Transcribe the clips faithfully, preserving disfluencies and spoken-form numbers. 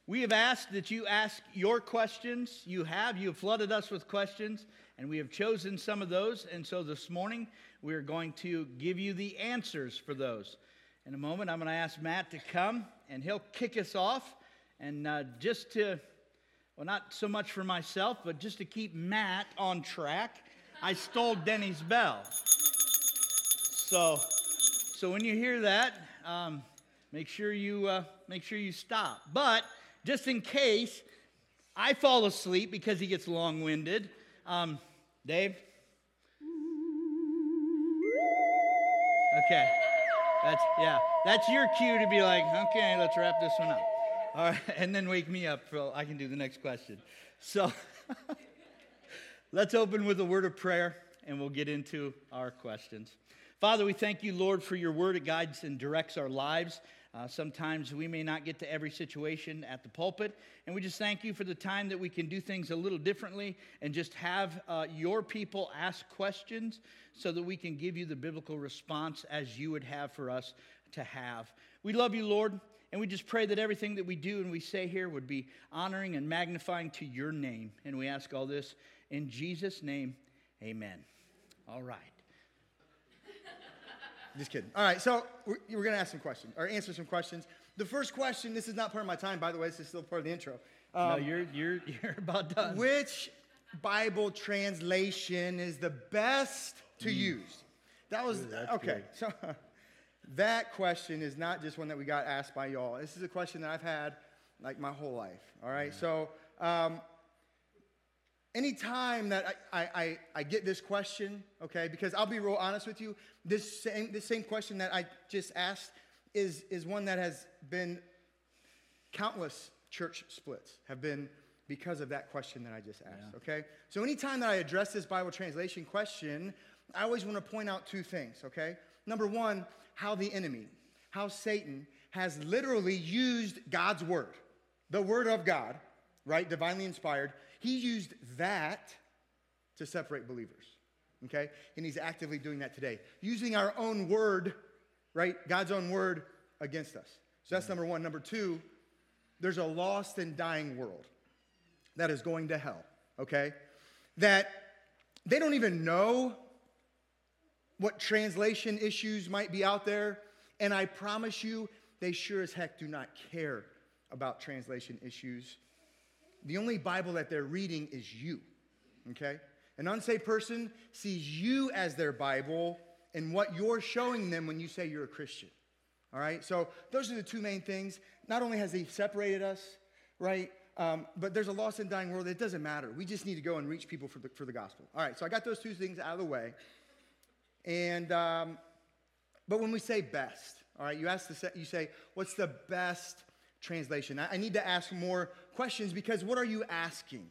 We have asked that you ask your questions. You have. You have flooded us with questions, and we have chosen some of those. And so this morning, we are going to give you the answers for those. In a moment, I'm going to ask Matt to come, and he'll kick us off. And uh, just to, well, not so much for myself, but just to keep Matt on track, I stole Denny's bell. So, so when you hear that, um, make sure you uh, make sure you stop. But just in case I fall asleep because he gets long-winded, um, Dave. Okay, that's yeah, that's your cue to be like, okay, let's wrap this one up. All right, and then wake me up so I can do the next question. So let's open with a word of prayer, and we'll get into our questions. Father, we thank you, Lord, for your word. It guides and directs our lives. Uh, sometimes we may not get to every situation at the pulpit, and we just thank you for the time that we can do things a little differently and just have uh, your people ask questions so that we can give you the biblical response as you would have for us to have. We love you, Lord, and we just pray that everything that we do and we say here would be honoring and magnifying to your name, and we ask all this in Jesus' name, amen. All right. Just kidding. All right, so we're, we're going to ask some questions, or answer some questions. The first question, this is not part of my time, by the way. This is still part of the intro. Um, no, you're, you're, you're about done. Which Bible translation is the best to mm. use? That was, Ooh, okay. Good. So that question is not just one that we got asked by y'all. This is a question that I've had, like, my whole life, all right? Yeah. So um, anytime that I, I, I, I get this question, okay, because I'll be real honest with you, this same, this same question that I just asked is, is one that has been countless church splits have been because of that question that I just asked, yeah. okay? So anytime that I address this Bible translation question, I always want to point out two things, okay? Number one, how the enemy, how Satan has literally used God's word, the word of God, right, divinely inspired. He used that to separate believers, okay? And he's actively doing that today, using our own word, right, God's own word against us. So that's number one. Number two, there's a lost and dying world that is going to hell, okay? That they don't even know what translation issues might be out there, and I promise you, they sure as heck do not care about translation issues. The only Bible that they're reading is you, okay? An unsaved person sees you as their Bible and what you're showing them when you say you're a Christian, all right? So those are the two main things. Not only has he separated us, right, um, but there's a lost and dying world. It doesn't matter. We just need to go and reach people for the, for the gospel. All right, so I got those two things out of the way. And, um, but when we say best, all right, you ask the, you say, what's the best translation? I, I need to ask more questions because what are you asking?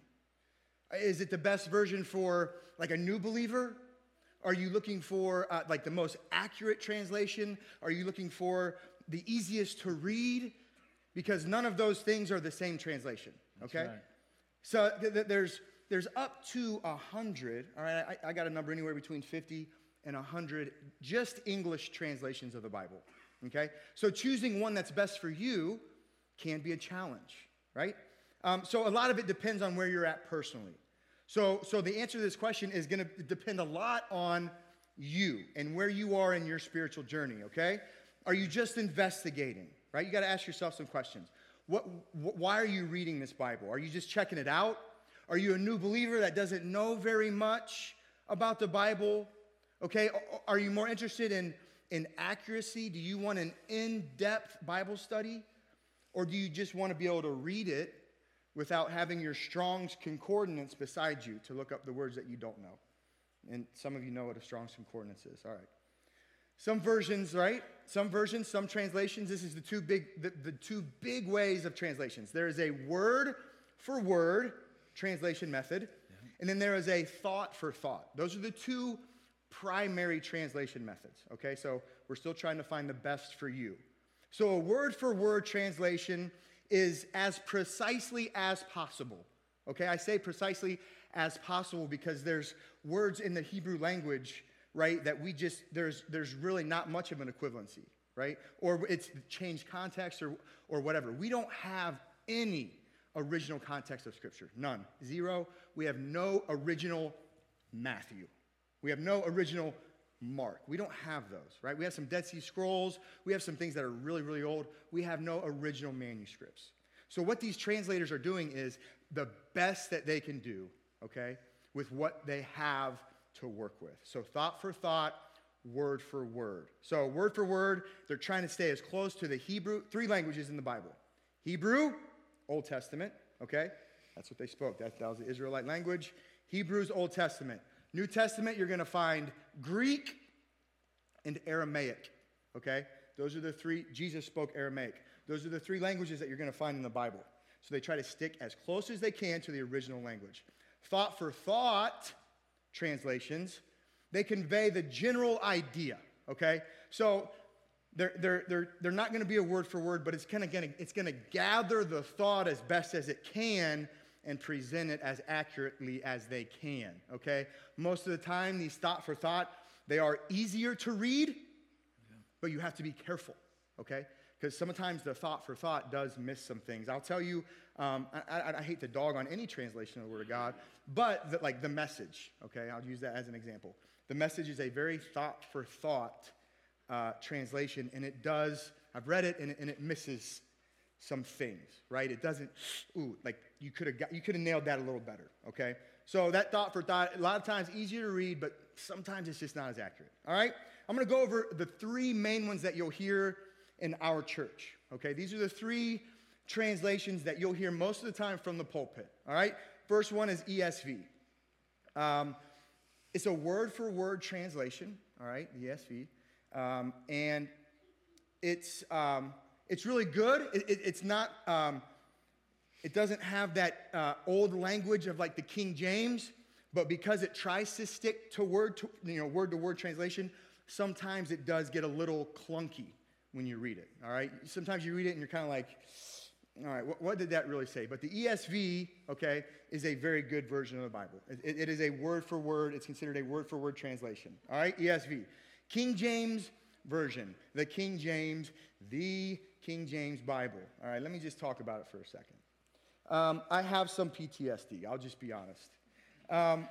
Is it the best version for like a new believer? Are you looking for uh, like the most accurate translation? Are you looking for the easiest to read? Because none of those things are the same translation, okay? Right. So th- th- there's there's up to one hundred, all right? I, I got a number anywhere between fifty and one hundred just English translations of the Bible, okay? So choosing one that's best for you can be a challenge, right? Um, so a lot of it depends on where you're at personally. So, so the answer to this question is going to depend a lot on you and where you are in your spiritual journey, okay? Are you just investigating, right? You got to ask yourself some questions. What, wh- why are you reading this Bible? Are you just checking it out? Are you a new believer that doesn't know very much about the Bible? Okay, are you more interested in, in accuracy? Do you want an in-depth Bible study? Or do you just want to be able to read it without having your Strong's Concordance beside you to look up the words that you don't know? And some of you know what a Strong's Concordance is. All right. Some versions, right? Some versions, some translations, this is the two big, the, the two big ways of translations. There is a word for word translation method, yeah. and then there is a thought for thought. Those are the two primary translation methods, okay? So we're still trying to find the best for you. So a word-for-word translation is as precisely as possible, okay? I say precisely as possible because there's words in the Hebrew language, right, that we just, there's there's really not much of an equivalency, right? Or it's changed context or, or whatever. We don't have any original context of Scripture. None. Zero. We have no original Matthew. We have no original Mark. We don't have those, right? We have some Dead Sea Scrolls. We have some things that are really, really old. We have no original manuscripts. So what these translators are doing is the best that they can do, okay, with what they have to work with. So thought for thought, word for word. So word for word, they're trying to stay as close to the Hebrew, three languages in the Bible. Hebrew, Old Testament, okay? That's what they spoke. That, that was the Israelite language. Hebrew's Old Testament. New Testament, you're going to find Greek and Aramaic, okay? Those are the three. Jesus spoke Aramaic. Those are the three languages that you're going to find in the Bible. So they try to stick as close as they can to the original language. Thought for thought translations, they convey the general idea, okay? So they're, they're, they're, they're not going to be a word for word, but it's kind of going to it's going to gather the thought as best as it can and present it as accurately as they can, okay? Most of the time, these thought for thought, they are easier to read, yeah. But you have to be careful, okay? Because sometimes the thought for thought does miss some things. I'll tell you, um, I, I, I hate to dog on any translation of the Word of God, but the, like the Message, okay? I'll use that as an example. The Message is a very thought for thought uh, translation, and it does, I've read it, and it, and it misses some things, right? It doesn't, ooh, like you could have got, you could have nailed that a little better, okay? So that thought for thought, a lot of times easier to read, but sometimes it's just not as accurate, all right? I'm going to go over the three main ones that you'll hear in our church, okay? These are the three translations that you'll hear most of the time from the pulpit, all right? First one is E S V. Um, it's a word-for-word translation, all right, the E S V, um, and it's... Um, It's really good. It, it, it's not, um, it doesn't have that uh, old language of like the King James, but because it tries to stick to word to, you know, word to word translation, sometimes it does get a little clunky when you read it, all right? Sometimes you read it and you're kind of like, all right, what, what did that really say? But the E S V, okay, is a very good version of the Bible. It, it is a word for word, it's considered a word for word translation, all right? E S V. King James Version, the King James, the King James Bible. All right, let me just talk about it for a second. Um, I have some P T S D, I'll just be honest. Um,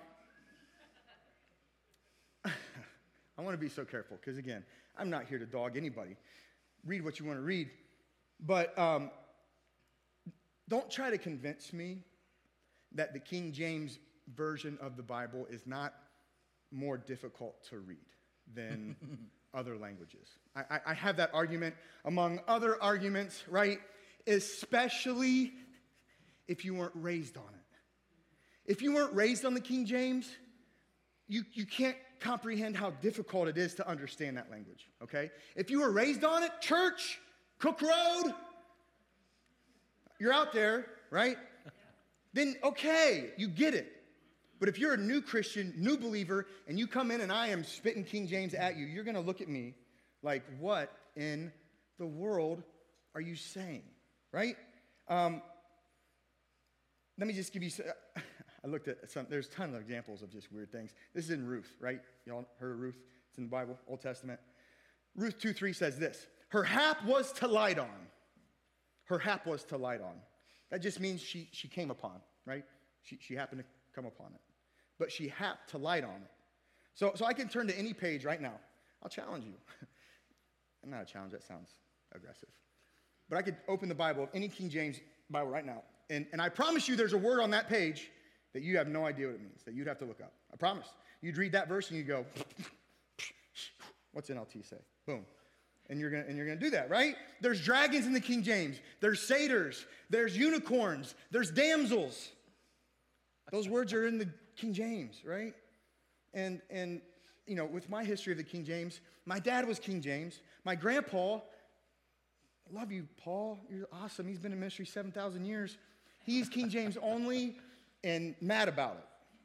I want to be so careful because, again, I'm not here to dog anybody. Read what you want to read. But um, don't try to convince me that the King James Version of the Bible is not more difficult to read than other languages. I, I, I have that argument among other arguments, right? Especially if you weren't raised on it. If you weren't raised on the King James, you, you can't comprehend how difficult it is to understand that language, okay? If you were raised on it, church, Cook Road, you're out there, right? Then, okay, you get it. But if you're a new Christian, new believer, and you come in and I am spitting King James at you, you're going to look at me like, what in the world are you saying, right? Um, let me just give you, I looked at some, there's a ton of examples of just weird things. This is in Ruth, right? Y'all heard of Ruth? It's in the Bible, Old Testament. Ruth two three says this, her hap was to light on. Her hap was to light on. That just means she, she came upon, right? She, she happened to come upon it. But she happed to light on it. So, so I can turn to any page right now. I'll challenge you. I'm not a challenge, that sounds aggressive. But I could open the Bible, any King James Bible right now, and, and I promise you there's a word on that page that you have no idea what it means, that you'd have to look up. I promise. You'd read that verse and you'd go, what's N L T say? Boom. And you're gonna and you're gonna do that, right? There's dragons in the King James. There's satyrs. There's unicorns. There's damsels. Those words are in the King James, right? And and you know, with my history of the King James, my dad was King James. My grandpa, I love you, Paul. You're awesome. He's been in ministry seven thousand years. He's King James only and mad about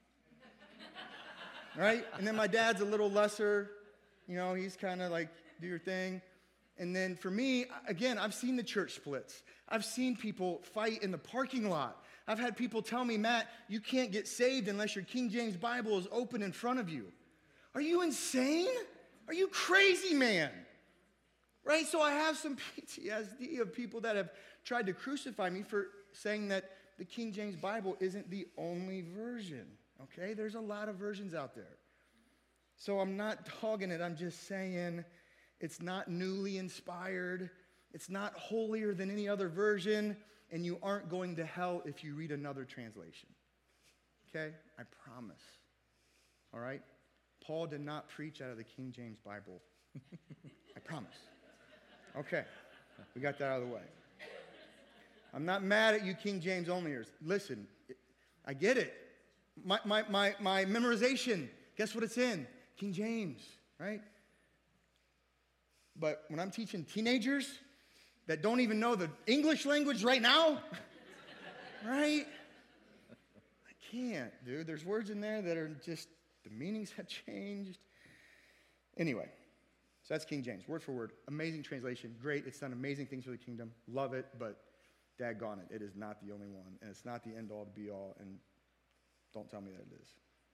it. Right? And then my dad's a little lesser. You know, he's kind of like, do your thing. And then for me, again, I've seen the church splits. I've seen people fight in the parking lot. I've had people tell me, Matt, you can't get saved unless your King James Bible is open in front of you. Are you insane? Are you crazy, man? Right? So I have some P T S D of people that have tried to crucify me for saying that the King James Bible isn't the only version, okay? There's a lot of versions out there. So I'm not dogging it. I'm just saying it's not newly inspired. It's not holier than any other version, and you aren't going to hell if you read another translation, okay? I promise, all right? Paul did not preach out of the King James Bible. I promise. Okay, we got that out of the way. I'm not mad at you King James onlyers. Listen, I get it. My, my, my, my memorization, guess what it's in? King James, right? But when I'm teaching teenagers that don't even know the English language right now, right? I can't, dude. There's words in there that are just, the meanings have changed. Anyway, so that's King James, word for word. Amazing translation, great. It's done amazing things for the kingdom. Love it, but daggone it, it is not the only one, and it's not the end-all to be-all, and don't tell me that it is.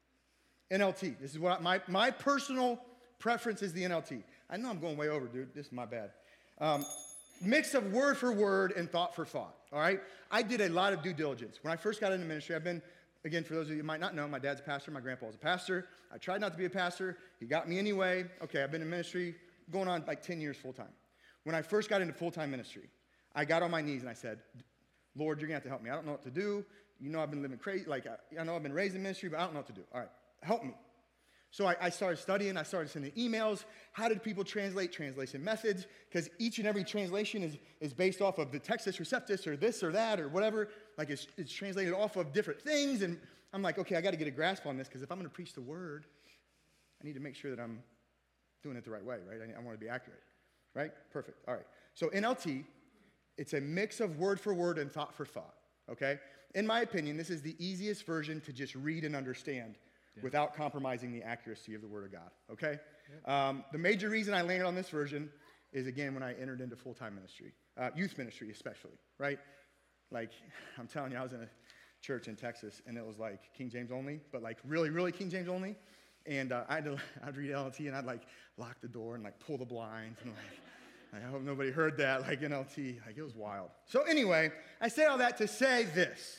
N L T, this is what I, my, my personal preference is the N L T. I know I'm going way over, dude. This is my bad. Um, mix of word for word and thought for thought, all right? I did a lot of due diligence. When I first got into ministry, I've been, again, for those of you who might not know, my dad's a pastor, my grandpa's a pastor. I tried not to be a pastor. He got me anyway. Okay, I've been in ministry going on like ten years full-time. When I first got into full-time ministry, I got on my knees and I said, Lord, you're going to have to help me. I don't know what to do. You know I've been living crazy. Like, I, I know I've been raised in ministry, but I don't know what to do. All right, help me. So I, I started studying. I started sending emails. How did people translate translation methods? Because each and every translation is, is based off of the Textus Receptus or this or that or whatever. Like, it's, it's translated off of different things. And I'm like, okay, I got to get a grasp on this because if I'm going to preach the word, I need to make sure that I'm doing it the right way, right? I, I want to be accurate, right? Perfect. All right. So N L T, it's a mix of word for word and thought for thought, okay? In my opinion, this is the easiest version to just read and understand yeah. without compromising the accuracy of the Word of God, okay? Yeah. Um, the major reason I landed on this version is, again, when I entered into full-time ministry, uh, youth ministry especially, right? Like, I'm telling you, I was in a church in Texas, and it was like King James only, but like really, really King James only. And uh, I had to, I'd read N L T, and I'd like lock the door and like pull the blinds and like, I hope nobody heard that, like N L T. Like, it was wild. So anyway, I say all that to say this.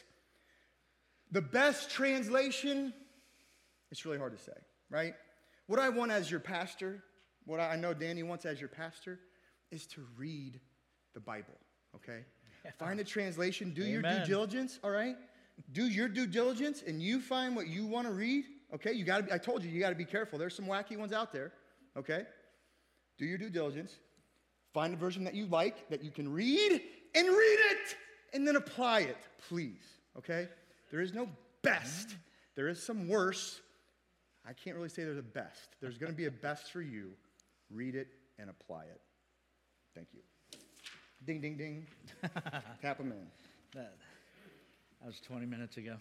The best translation, it's really hard to say, right? What I want as your pastor, what I know Danny wants as your pastor, is to read the Bible, okay? Yeah. Find a translation, do Amen. Your due diligence, all right? Do your due diligence, and you find what you want to read, okay? You got to. I told you, you got to be careful. There's some wacky ones out there, okay? Do your due diligence. Find a version that you like, that you can read, and read it, and then apply it, please, okay? There is no best. There is some worse. I can't really say there's a best. There's going to be a best for you. Read it and apply it. Thank you. Ding, ding, ding. Tap them in. That, that was twenty minutes ago.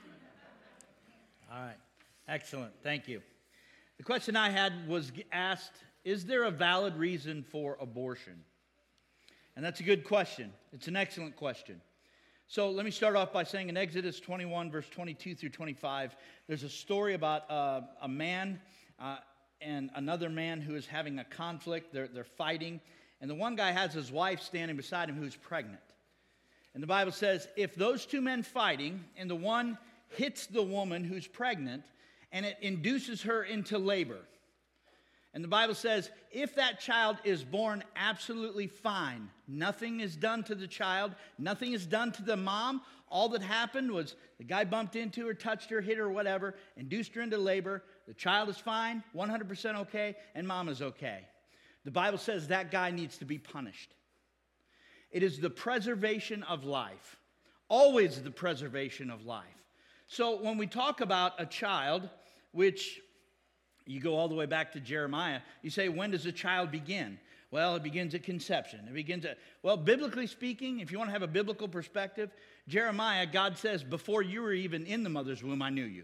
All right. Excellent. Thank you. The question I had was asked, is there a valid reason for abortion? And that's a good question. It's an excellent question. So let me start off by saying in Exodus twenty-one, verse twenty-two through twenty-five, there's a story about uh, a man uh, and another man who is having a conflict. They're, they're fighting. And the one guy has his wife standing beside him who's pregnant. And the Bible says, if those two men fighting, and the one hits the woman who's pregnant, and it induces her into labor. And the Bible says, if that child is born absolutely fine, nothing is done to the child, nothing is done to the mom. All that happened was the guy bumped into her, touched her, hit her, whatever, induced her into labor. The child is fine, one hundred percent okay, and mom is okay. The Bible says that guy needs to be punished. It is the preservation of life, always the preservation of life. So when we talk about a child, which you go all the way back to Jeremiah, you say, when does a child begin? Well, it begins at conception. It begins at, well, biblically speaking, if you want to have a biblical perspective, Jeremiah, God says, before you were even in the mother's womb, I knew you.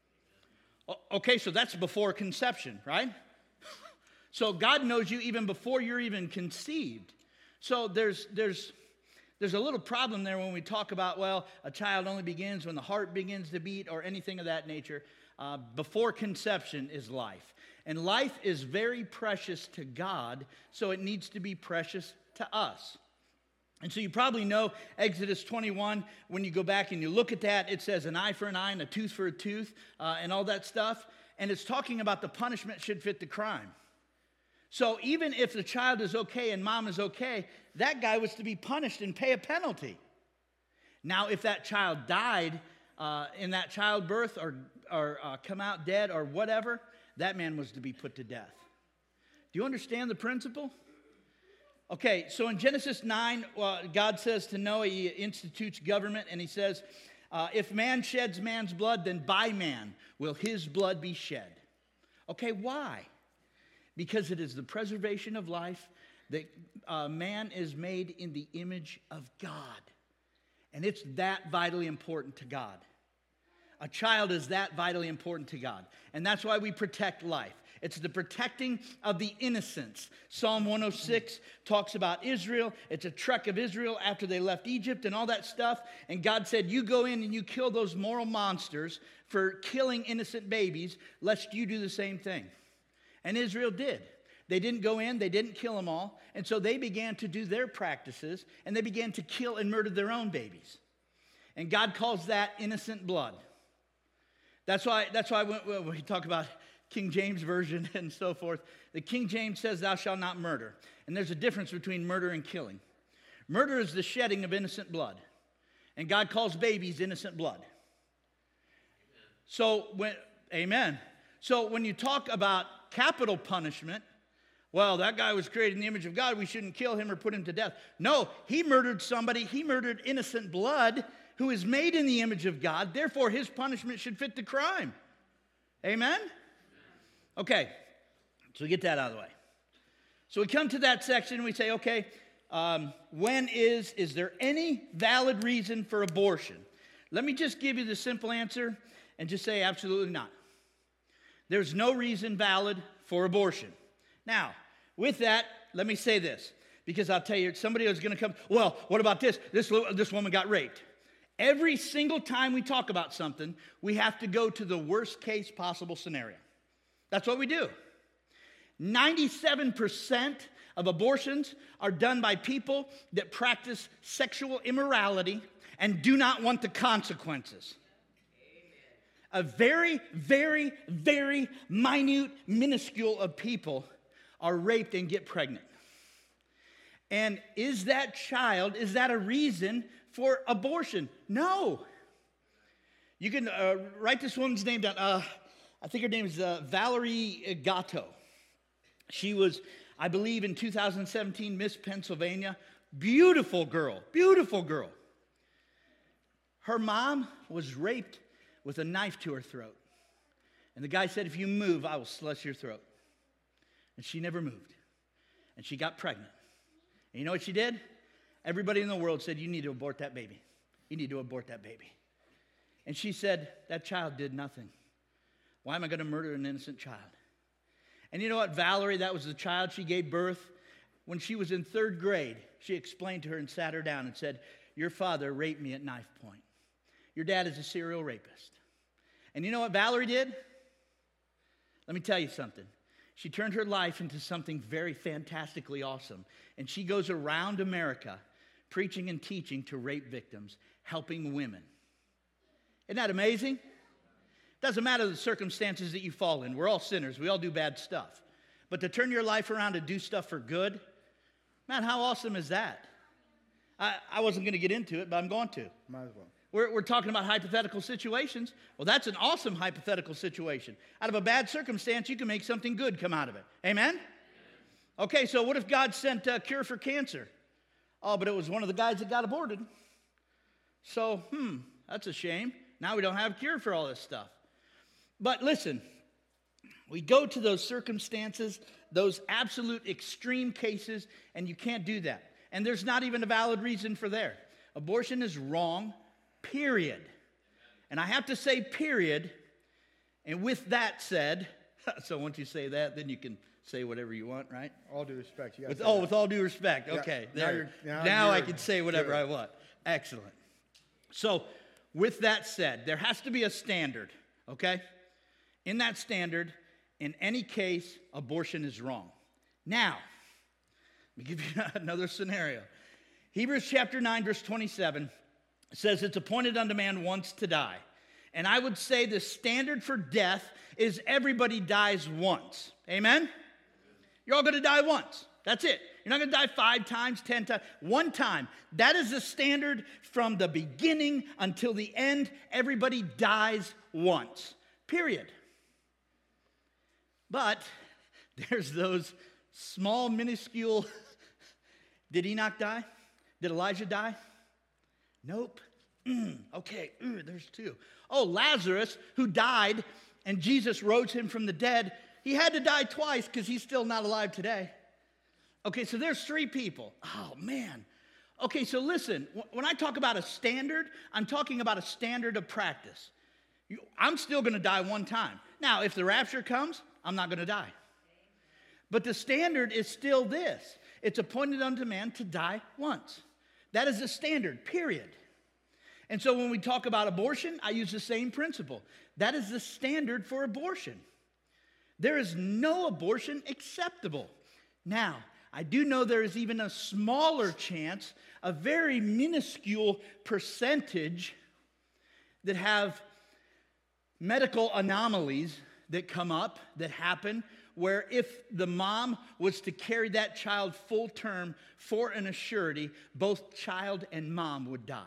Okay, so that's before conception, right? So God knows you even before you're even conceived. So there's, there's, there's a little problem there when we talk about, well, a child only begins when the heart begins to beat or anything of that nature. Uh, before conception is life. And life is very precious to God, so it needs to be precious to us. And so you probably know Exodus twenty-one, when you go back and you look at that, it says an eye for an eye and a tooth for a tooth uh, and all that stuff. And it's talking about the punishment should fit the crime. So even if the child is okay and mom is okay, that guy was to be punished and pay a penalty. Now, if that child died uh, in that childbirth or, or uh, come out dead or whatever, that man was to be put to death. Do you understand the principle? Okay, so in Genesis nine, uh, God says to Noah, he institutes government, and he says, uh, if man sheds man's blood, then by man will his blood be shed. Okay, why? Because it is the preservation of life, that uh, man is made in the image of God. And it's that vitally important to God. A child is that vitally important to God. And that's why we protect life. It's the protecting of the innocents. Psalm one oh six talks about Israel. It's a trek of Israel after they left Egypt and all that stuff. And God said, you go in and you kill those moral monsters for killing innocent babies, lest you do the same thing. And Israel did. They didn't go in, they didn't kill them all. And so they began to do their practices, and they began to kill and murder their own babies. And God calls that innocent blood. That's why, that's why when we talk about King James Version and so forth, the King James says, thou shalt not murder. And there's a difference between murder and killing. Murder is the shedding of innocent blood. And God calls babies innocent blood. So when, amen. So when you talk about capital punishment, well, that guy was created in the image of God, we shouldn't kill him or put him to death. No, he murdered somebody, he murdered innocent blood who is made in the image of God. Therefore, his punishment should fit the crime. Amen? Okay, so we get that out of the way. So we come to that section and we say, okay, um, when is, is there any valid reason for abortion? Let me just give you the simple answer and just say absolutely not. There's no reason valid for abortion. Now, with that, let me say this, because I'll tell you, somebody is going to come, well, what about this? This, this woman got raped. Every single time we talk about something, we have to go to the worst case possible scenario. That's what we do. ninety-seven percent of abortions are done by people that practice sexual immorality and do not want the consequences. A very, very, very minute, minuscule of people are raped and get pregnant. And is that child, is that a reason for abortion? No. You can uh, write this woman's name down. Uh, I think her name is uh, Valerie Gatto. She was, I believe, in two thousand seventeen Miss Pennsylvania. Beautiful girl, beautiful girl. Her mom was raped with a knife to her throat. And the guy said, if you move, I will slice your throat. And she never moved. And she got pregnant. And you know what she did? Everybody in the world said, you need to abort that baby. You need to abort that baby. And she said, that child did nothing. Why am I going to murder an innocent child? And you know what, Valerie, that was the child she gave birth. When she was in third grade, she explained to her and sat her down and said, your father raped me at knife point. Your dad is a serial rapist. And you know what Valerie did? Let me tell you something. She turned her life into something very fantastically awesome. And she goes around America preaching and teaching to rape victims, helping women. Isn't that amazing? Doesn't matter the circumstances that you fall in. We're all sinners. We all do bad stuff. But to turn your life around to do stuff for good, man, how awesome is that? I, I wasn't going to get into it, but I'm going to. Might as well. We're, we're talking about hypothetical situations. Well, that's an awesome hypothetical situation. Out of a bad circumstance, you can make something good come out of it. Amen? Okay, so what if God sent a cure for cancer? Oh, but it was one of the guys that got aborted. So, hmm, that's a shame. Now we don't have a cure for all this stuff. But listen, we go to those circumstances, those absolute extreme cases, and you can't do that. And there's not even a valid reason for there. Abortion is wrong. Period. And I have to say period. And with that said, so once you say that, then you can say whatever you want, right? All due respect. You with, oh, that. with all due respect. Yeah. Okay. Now, there. you're, now, now you're I can say whatever good. I want. Excellent. So with that said, there has to be a standard, okay? In that standard, in any case, abortion is wrong. Now, let me give you another scenario. Hebrews chapter nine, verse twenty-seven says, it's appointed unto man once to die. And I would say the standard for death is everybody dies once. Amen? You're all going to die once. That's it. You're not going to die five times, ten times, one time. That is the standard from the beginning until the end. Everybody dies once, period. But there's those small, minuscule. Did Enoch die? Did Elijah die? Nope. Mm, okay, Ooh, there's two. Oh, Lazarus, who died, and Jesus rose him from the dead. He had to die twice because he's still not alive today. Okay, so there's three people. Oh, man. Okay, so listen, when I talk about a standard, I'm talking about a standard of practice. You, I'm still going to die one time. Now, if the rapture comes, I'm not going to die. But the standard is still this. It's appointed unto man to die once. That is the standard, period. And so when we talk about abortion, I use the same principle. That is the standard for abortion. There is no abortion acceptable. Now, I do know there is even a smaller chance, a very minuscule percentage that have medical anomalies that come up, that happen, where if the mom was to carry that child full term for an assurity, both child and mom would die.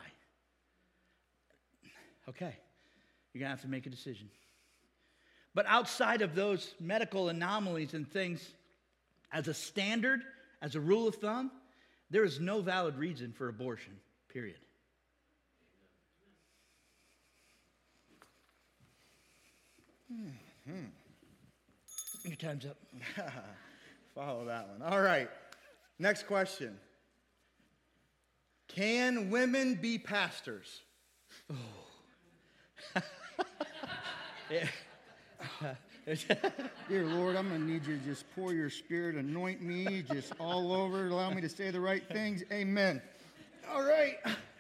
Okay, you're going to have to make a decision. But outside of those medical anomalies and things, as a standard, as a rule of thumb, there is no valid reason for abortion, period. Mm-hmm. Your time's up. Follow that one. All right. Next question. Can women be pastors? Oh. Yeah. Dear Lord, I'm going to need you to just pour your spirit, anoint me, just all over, allow me to say the right things. Amen. All right.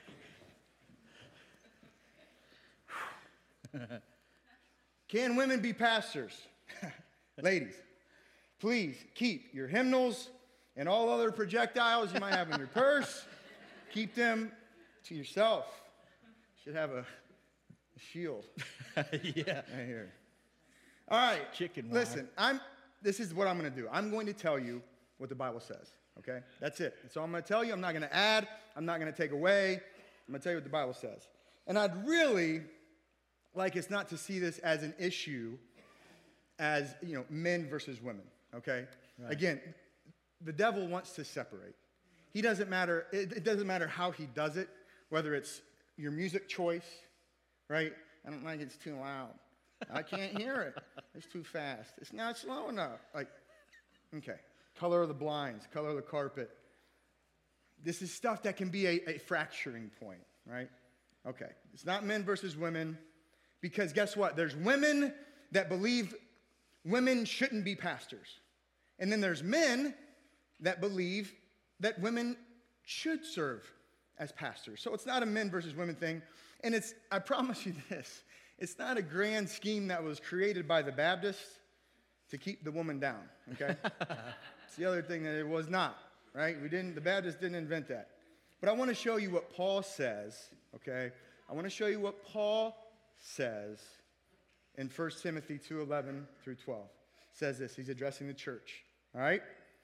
Can women be pastors? Ladies, please keep your hymnals and all other projectiles you might have in your purse. Keep them to yourself. You should have a, a shield. Yeah. Right here. All right. Chicken wire. Listen, I'm, this is what I'm going to do. I'm going to tell you what the Bible says, okay? That's it. That's all I'm going to tell you. I'm not going to add. I'm not going to take away. I'm going to tell you what the Bible says. And I'd really like us not to see this as an issue as, you know, men versus women, okay? Right. Again, the devil wants to separate. He doesn't matter, it, it doesn't matter how he does it, whether it's your music choice, right? I don't like it's too loud. I can't hear it. It's too fast. It's not slow enough. Like, okay. Color of the blinds, color of the carpet. This is stuff that can be a, a fracturing point, right? Okay. It's not men versus women, because guess what? There's women that believe women shouldn't be pastors. And then there's men that believe that women should serve as pastors. So it's not a men versus women thing. And it's, I promise you this, it's not a grand scheme that was created by the Baptists to keep the woman down, okay? It's the other thing that it was not, right? We didn't, the Baptists didn't invent that. But I want to show you what Paul says, okay? I want to show you what Paul says in First Timothy two eleven through twelve. It says this, he's addressing the church, all right?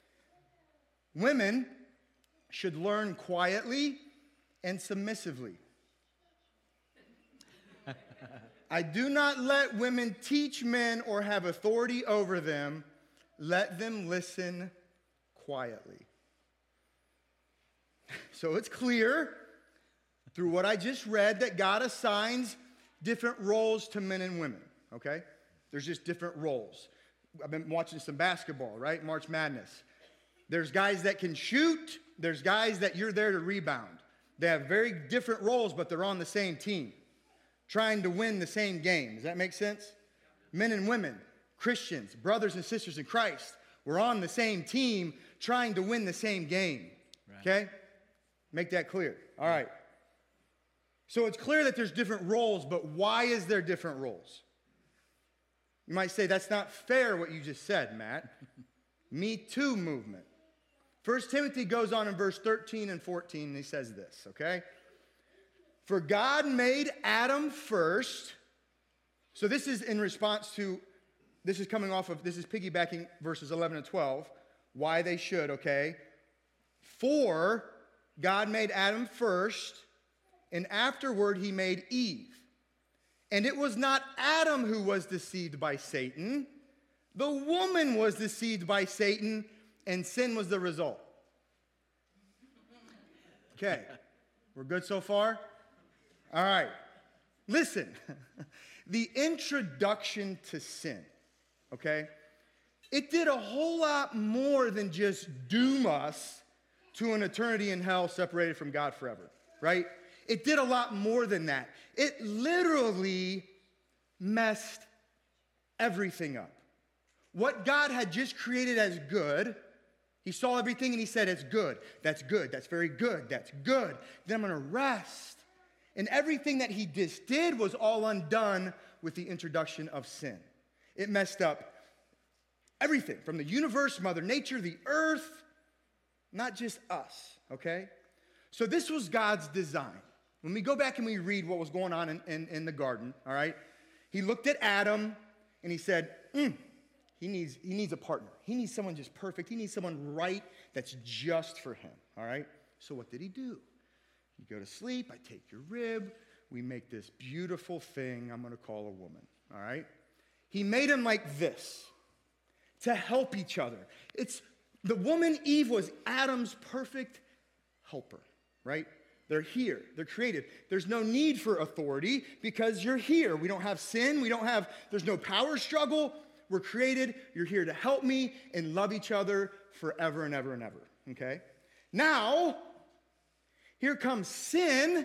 Women should learn quietly and submissively. I do not let women teach men or have authority over them. Let them listen quietly. So it's clear through what I just read that God assigns different roles to men and women, okay? There's just different roles. I've been watching some basketball, right? March Madness. There's guys that can shoot. There's guys that you're there to rebound. They have very different roles, but they're on the same team, trying to win the same game. Does that make sense? Men and women, Christians, brothers and sisters in Christ, we're on the same team trying to win the same game. Right. Okay? Make that clear. All right. So it's clear that there's different roles, but why is there different roles? You might say, that's not fair what you just said, Matt. Me Too movement. First Timothy goes on in verse thirteen and fourteen, and he says this, okay? For God made Adam first. So this is in response to, this is coming off of, this is piggybacking verses eleven and twelve, why they should, okay? For God made Adam first, and afterward he made Eve. And it was not Adam who was deceived by Satan. The woman was deceived by Satan, and sin was the result. Okay, we're good so far? All right. Listen, the introduction to sin, okay, it did a whole lot more than just doom us to an eternity in hell separated from God forever, right? It did a lot more than that. It literally messed everything up. What God had just created as good, he saw everything and he said, it's good. That's good. That's very good. That's good. Then I'm going to rest. And everything that he just did was all undone with the introduction of sin. It messed up everything from the universe, Mother Nature, the earth, not just us, okay? So this was God's design. When we go back and we read what was going on in, in, in the garden, all right, he looked at Adam and he said, mm, he needs, he needs a partner. He needs someone just perfect. He needs someone right that's just for him, all right? So what did he do? You go to sleep, I take your rib, we make this beautiful thing I'm going to call a woman, all right? He made him like this to help each other. It's the woman Eve was Adam's perfect helper, right? They're here. They're created. There's no need for authority because you're here. We don't have sin. We don't have, there's no power struggle. We're created. You're here to help me and love each other forever and ever and ever, okay? Now, here comes sin,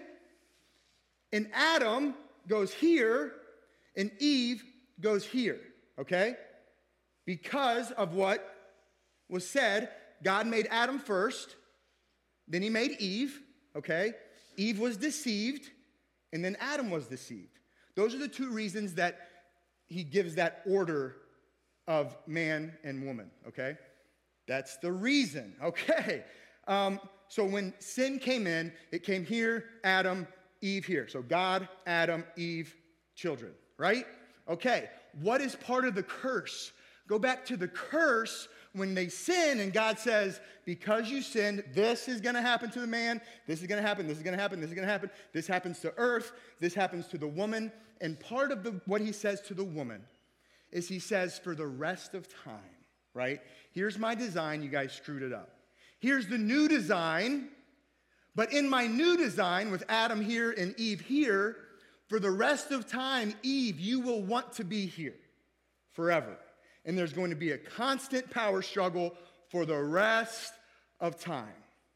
and Adam goes here, and Eve goes here, okay? Because of what was said, God made Adam first, then he made Eve, okay? Eve was deceived, and then Adam was deceived. Those are the two reasons that he gives that order of man and woman, okay? That's the reason, okay? Um, so when sin came in, it came here, Adam, Eve here. So God, Adam, Eve, children, right? Okay, what is part of the curse? Go back to the curse when they sin and God says, because you sinned, this is going to happen to the man, this is going to happen, this is going to happen, this is going to happen, this happens to earth, this happens to the woman. And part of the, what he says to the woman is he says, for the rest of time, right? Here's my design, you guys screwed it up. Here's the new design, but in my new design with Adam here and Eve here, for the rest of time, Eve, you will want to be here forever. And there's going to be a constant power struggle for the rest of time.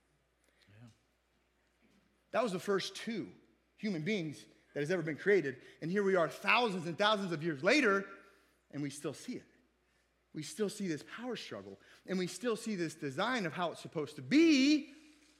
Yeah. That was the first two human beings that has ever been created. And here we are thousands and thousands of years later, and we still see it. We still see this power struggle, and we still see this design of how it's supposed to be.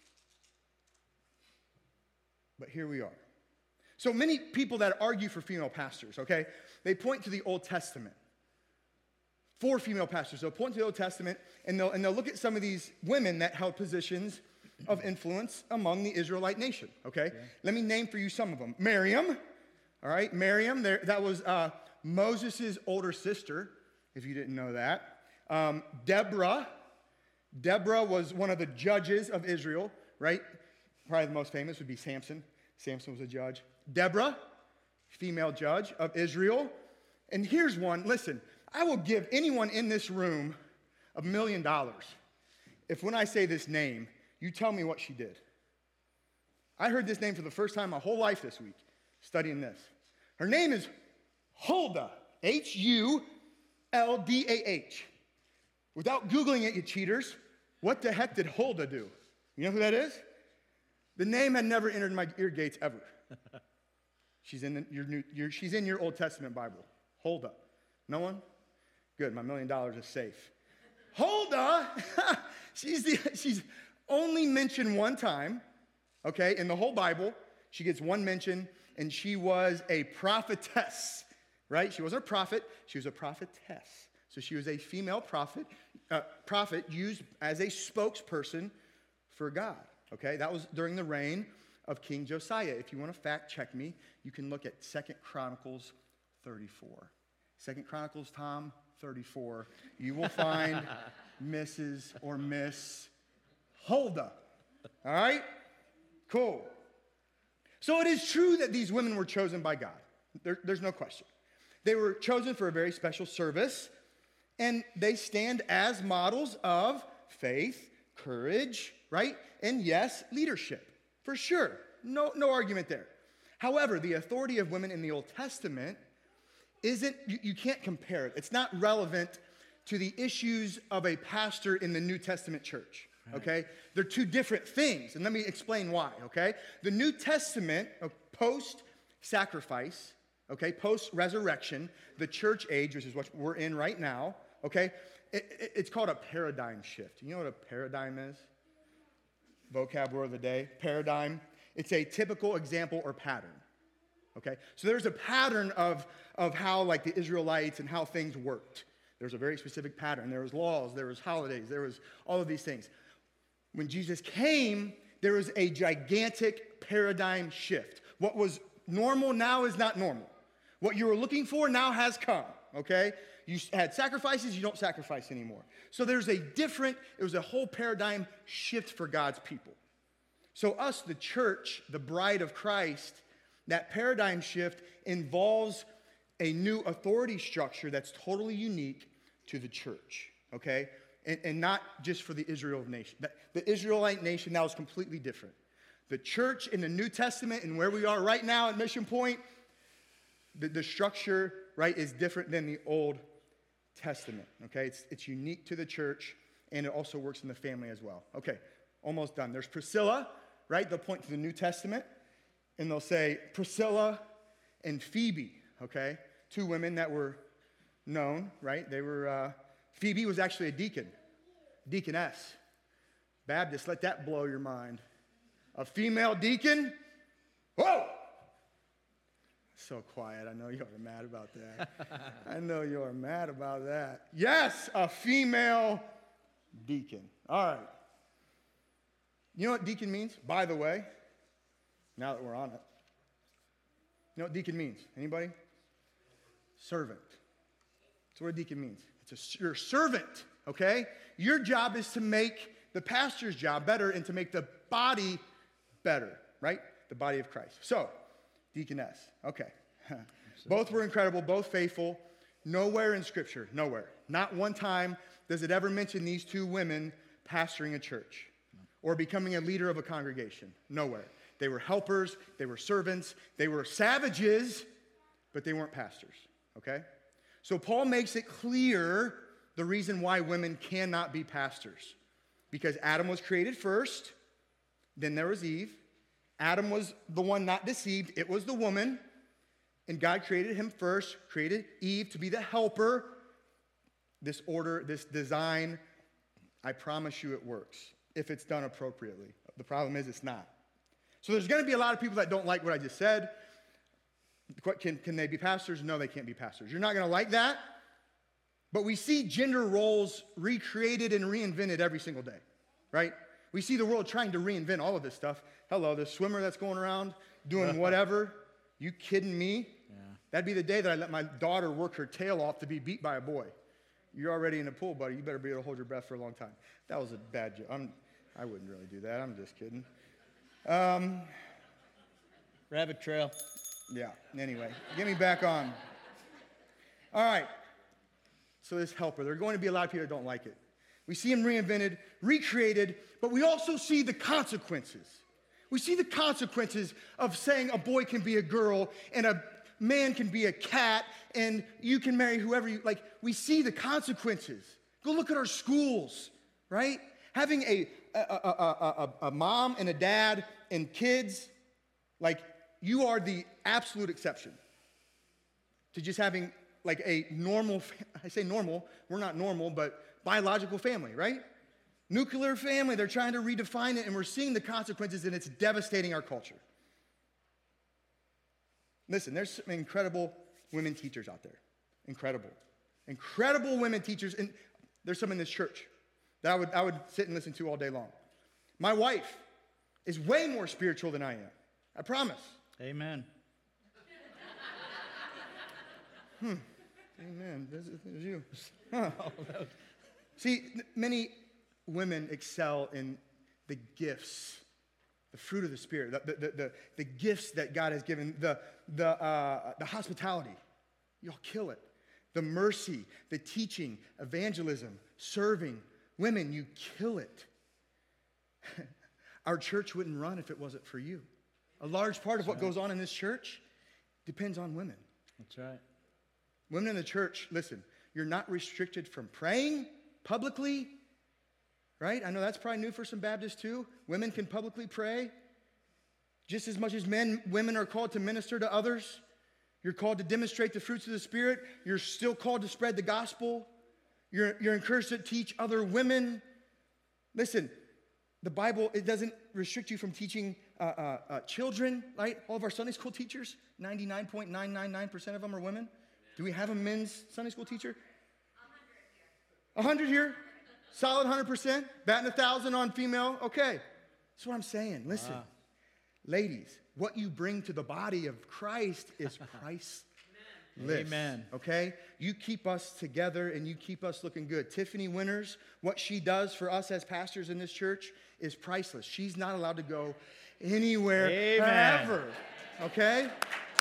But here we are. So many people that argue for female pastors, okay, they point to the Old Testament. Four female pastors, they'll point to the Old Testament, and they'll, and they'll look at some of these women that held positions of influence among the Israelite nation, okay? Yeah. Let me name for you some of them. Miriam, all right? Miriam, there, that was uh, Moses' older sister, if you didn't know that. Um, Deborah. Deborah was one of the judges of Israel, right? Probably the most famous would be Samson. Samson was a judge. Deborah, female judge of Israel. And here's one, listen, I will give anyone in this room a million dollars if when I say this name, you tell me what she did. I heard this name for the first time my whole life this week, studying this. Her name is Huldah, H U L D A H. Without Googling it, you cheaters, what the heck did Huldah do? You know who that is? The name had never entered my ear gates ever. She's in the, your, new, your, she's in your Old Testament Bible. Huldah. No one? Good, my million dollars is safe. Huldah, she's, the, she's only mentioned one time, okay, in the whole Bible. She gets one mention, and she was a prophetess, right? She wasn't a prophet, she was a prophetess. So So she was a female prophet, uh, prophet used as a spokesperson for God, okay? That was during the reign of King Josiah. If you want to fact check me, you can look at Second Chronicles thirty-four. Second Chronicles, Tom, thirty-four. You will find Missus or Miss Huldah, all right? Cool. So it is true that these women were chosen by God. There, there's no question. They were chosen for a very special service, and they stand as models of faith, courage, right? And yes, leadership, for sure. No, no argument there. However, the authority of women in the Old Testament isn't, you, you can't compare it. It's not relevant to the issues of a pastor in the New Testament church, okay? They're two different things, and let me explain why, okay? The New Testament, uh, post-sacrifice, okay, post-resurrection, the church age, which is what we're in right now, okay? It, it, it's called a paradigm shift. You know what a paradigm is? Vocab word of the day, paradigm. It's a typical example or pattern, okay? So there's a pattern of, of how, like, the Israelites and how things worked. There's a very specific pattern. There was laws, there was holidays, there was all of these things. When Jesus came, there was a gigantic paradigm shift. What was normal now is not normal. What you were looking for now has come, okay? You had sacrifices, you don't sacrifice anymore. So there's a different, it was a whole paradigm shift for God's people. So us, the church, the bride of Christ, that paradigm shift involves a new authority structure that's totally unique to the church, okay? And, and not just for the Israel nation. The Israelite nation now is completely different. The church in the New Testament and where we are right now at Mission Point, the, the structure, right, is different than the Old Testament, okay? It's, it's unique to the church, and it also works in the family as well. Okay, almost done. There's Priscilla, right? They'll point to the New Testament, and they'll say Priscilla and Phoebe, okay? Two women that were known, right? They were, uh, Phoebe was actually a deacon, deaconess. Baptist, let that blow your mind. A female deacon? Whoa! So quiet. I know you are mad about that. I know you are mad about that. Yes, a female deacon. All right. You know what deacon means, by the way? Now that we're on it. You know what deacon means? Anybody? Servant. That's what a deacon means. It's a, you're a servant, okay? Your job is to make the pastor's job better and to make the body better, right? The body of Christ. So, deaconess. Okay. Both were incredible, both faithful. Nowhere in Scripture, nowhere, not one time does it ever mention these two women pastoring a church or becoming a leader of a congregation. Nowhere. They were helpers, they were servants, they were savages, but they weren't pastors, okay? So Paul makes it clear the reason why women cannot be pastors. Because Adam was created first, then there was Eve. Adam was the one not deceived, it was the woman. And God created him first, created Eve to be the helper. This order, this design, I promise you it works if it's done appropriately. The problem is it's not. So there's going to be a lot of people that don't like what I just said. Can, can they be pastors? No, they can't be pastors. You're not going to like that. But we see gender roles recreated and reinvented every single day, right? We see the world trying to reinvent all of this stuff. Hello, the swimmer that's going around doing whatever. You kidding me? Yeah. That'd be the day that I let my daughter work her tail off to be beat by a boy. You're already in the pool, buddy. You better be able to hold your breath for a long time. That was a bad joke. I'm, I wouldn't really do that. I'm just kidding. Um, Rabbit trail. Yeah, anyway, get me back on. All right, so this helper, there are going to be a lot of people that don't like it. We see him reinvented, recreated, but we also see the consequences. We see the consequences of saying a boy can be a girl and a man can be a cat and you can marry whoever you like. We see the consequences. Go look at our schools, right? Having a, a, a, a, a, a mom and a dad and kids, like, you are the absolute exception to just having like a normal, I say normal, we're not normal, but biological family, right? Nuclear family, they're trying to redefine it, and we're seeing the consequences, and it's devastating our culture. Listen, there's some incredible women teachers out there. Incredible. Incredible women teachers, and there's some in this church that I would, I would sit and listen to all day long. My wife is way more spiritual than I am. I promise. Amen. Hmm. Amen. This is, this is you. Huh. See, many women excel in the gifts, the fruit of the Spirit, the, the, the, the gifts that God has given, the, the, uh, the hospitality. Y'all kill it. The mercy, the teaching, evangelism, serving. Women, you kill it. Our church wouldn't run if it wasn't for you. A large part of what goes on in this church depends on women. That's right. Women in the church, listen, you're not restricted from praying publicly, right? I know that's probably new for some Baptists too. Women can publicly pray. Just as much as men, women are called to minister to others. You're called to demonstrate the fruits of the Spirit. You're still called to spread the gospel. You're, you're encouraged to teach other women. Listen, the Bible, it doesn't restrict you from teaching uh, uh, uh, children, right? All of our Sunday school teachers, ninety-nine point nine nine nine percent of them are women. Do we have a men's Sunday school teacher? A hundred here. Solid one hundred percent. Batting a thousand on female. Okay. That's what I'm saying. Listen, wow. Ladies, what you bring to the body of Christ is priceless. Amen. Okay? You keep us together and you keep us looking good. Tiffany Winters, what she does for us as pastors in this church is priceless. She's not allowed to go anywhere Amen. ever. Okay?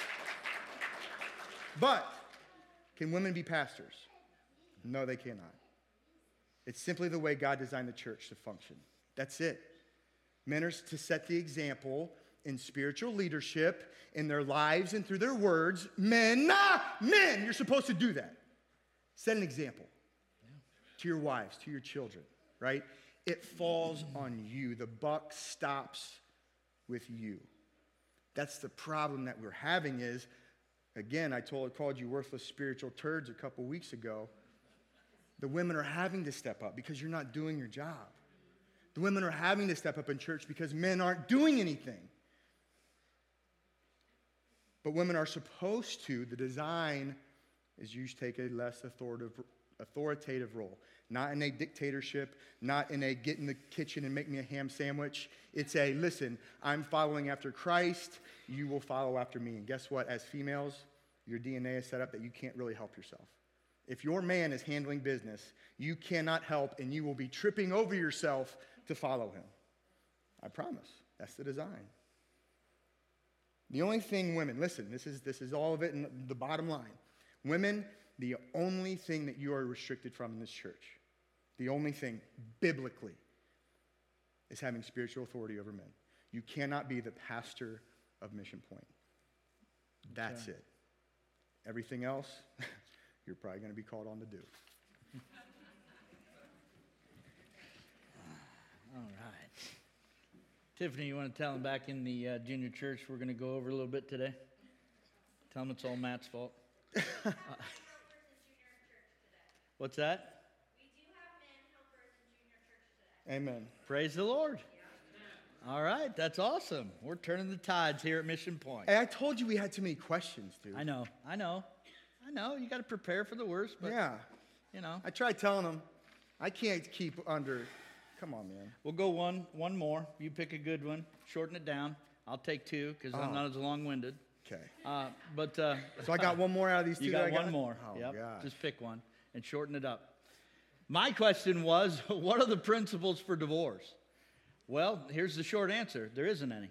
But can women be pastors? No, they cannot. It's simply the way God designed the church to function. That's it. Men are to set the example in spiritual leadership, in their lives and through their words. Men, nah, men, you're supposed to do that. Set an example yeah. to your wives, to your children, right? It falls on you. The buck stops with you. That's the problem that we're having is, again, I told, called you worthless spiritual turds a couple weeks ago. The women are having to step up because you're not doing your job. The women are having to step up in church because men aren't doing anything. But women are supposed to. The design is you take a less authoritative, authoritative role. Not in a dictatorship, not in a get in the kitchen and make me a ham sandwich. It's a, listen, I'm following after Christ. You will follow after me. And guess what? As females, your D N A is set up that you can't really help yourself. If your man is handling business, you cannot help and you will be tripping over yourself to follow him. I promise. That's the design. The only thing women, listen, this is, this is all of it in the bottom line. Women, the only thing that you are restricted from in this church, the only thing biblically, is having spiritual authority over men. You cannot be the pastor of Mission Point. That's okay. It. Everything else, you're probably going to be called on to do. All right. Tiffany, you want to tell them back in the uh, junior church we're going to go over a little bit today? Tell them it's all Matt's fault. uh, what's that? We do have men helpers in junior church today. Amen. Praise the Lord. All right, that's awesome. We're turning the tides here at Mission Point. Hey, I told you we had too many questions, dude. I know, I know, I know. You got to prepare for the worst, but yeah, you know. I tried telling them, I can't keep under. Come on, man. We'll go one, one more. You pick a good one. Shorten it down. I'll take two because oh. I'm not as long-winded. Okay. Uh, but uh, so I got one more out of these two. You got that I one got? more. Oh yep. God. Just pick one and shorten it up. My question was, what are the principles for divorce? Well, here's the short answer. There isn't any.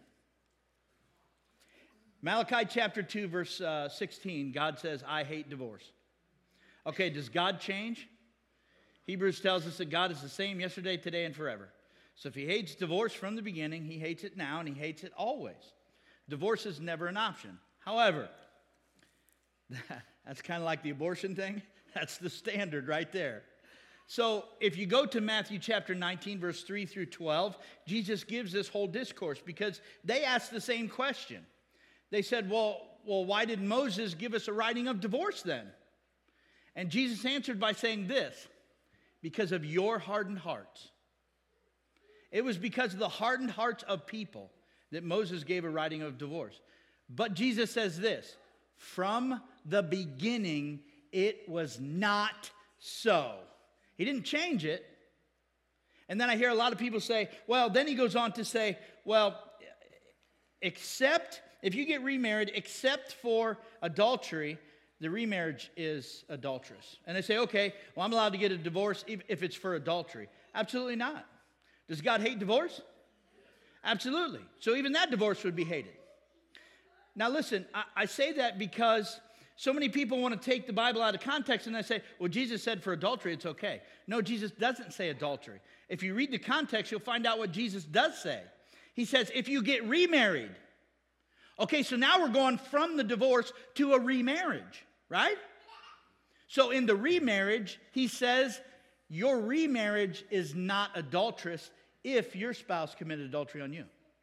Malachi chapter two, verse uh, sixteen, God says, I hate divorce. Okay, does God change? Hebrews tells us that God is the same yesterday, today, and forever. So if he hates divorce from the beginning, he hates it now, and he hates it always. Divorce is never an option. However, that's kind of like the abortion thing. That's the standard right there. So if you go to Matthew chapter nineteen, verse three through twelve, Jesus gives this whole discourse because they asked the same question. They said, well, well, why did Moses give us a writing of divorce then? And Jesus answered by saying this, because of your hardened hearts. It was because of the hardened hearts of people that Moses gave a writing of divorce. But Jesus says this, from the beginning it was not so. He didn't change it. And then I hear a lot of people say, well, then he goes on to say, well, except, if you get remarried, except for adultery, the remarriage is adulterous. And they say, okay, well, I'm allowed to get a divorce if it's for adultery. Absolutely not. Does God hate divorce? Absolutely. So even that divorce would be hated. Now listen, I, I say that because so many people want to take the Bible out of context and they say, well, Jesus said for adultery, it's okay. No, Jesus doesn't say adultery. If you read the context, you'll find out what Jesus does say. He says, if you get remarried. Okay, so now we're going from the divorce to a remarriage, right? So in the remarriage, he says, your remarriage is not adulterous if your spouse committed adultery on you.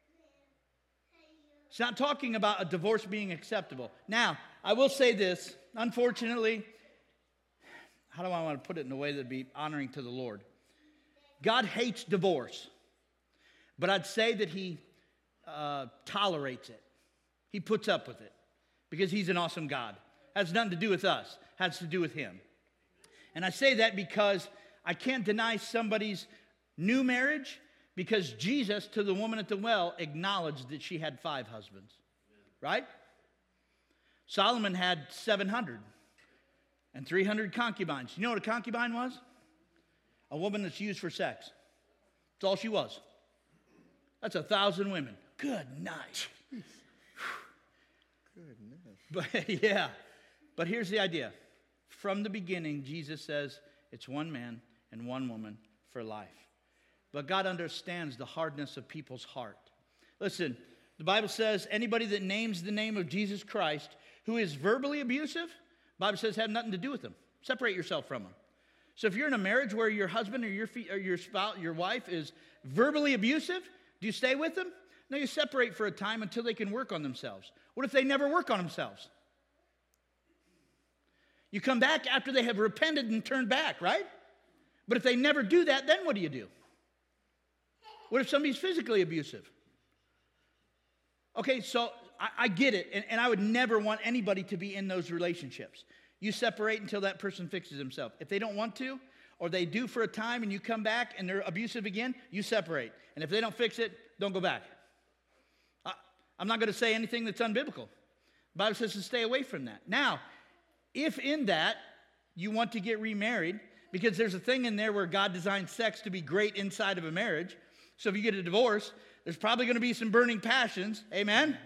It's not talking about a divorce being acceptable. Now, I will say this, unfortunately, how do I want to put it in a way that would be honoring to the Lord? God hates divorce, but I'd say that he uh, tolerates it. He puts up with it because he's an awesome God. Has nothing to do with us, has to do with him. And I say that because I can't deny somebody's new marriage, because Jesus, to the woman at the well, acknowledged that she had five husbands. Right? Solomon had seven hundred and three hundred concubines. You know what a concubine was? A woman that's used for sex. That's all she was. That's a thousand women. Good night. Goodness. But yeah, but here's the idea. From the beginning, Jesus says it's one man and one woman for life. But God understands the hardness of people's heart. Listen, the Bible says anybody that names the name of Jesus Christ who is verbally abusive, the Bible says have nothing to do with them. Separate yourself from them. So if you're in a marriage where your husband or your, or your spouse, your wife is verbally abusive, do you stay with them? No, you separate for a time until they can work on themselves. What if they never work on themselves? You come back after they have repented and turned back, right? But if they never do that, then what do you do? What if somebody's physically abusive? Okay, so I, I get it, and, and I would never want anybody to be in those relationships. You separate until that person fixes himself. If they don't want to, or they do for a time and you come back and they're abusive again, you separate. And if they don't fix it, don't go back. I, I'm not going to say anything that's unbiblical. The Bible says to stay away from that. Now, if in that you want to get remarried, because there's a thing in there where God designed sex to be great inside of a marriage. So if you get a divorce, there's probably going to be some burning passions. Amen?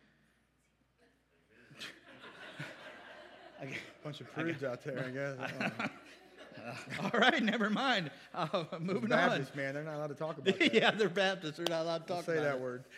Bunch of prudes out there, I guess. uh, all right, never mind. Uh, moving Baptists, on. man, they're not allowed to talk about that. Yeah, they're Baptists. They're not allowed to talk say about that it. word.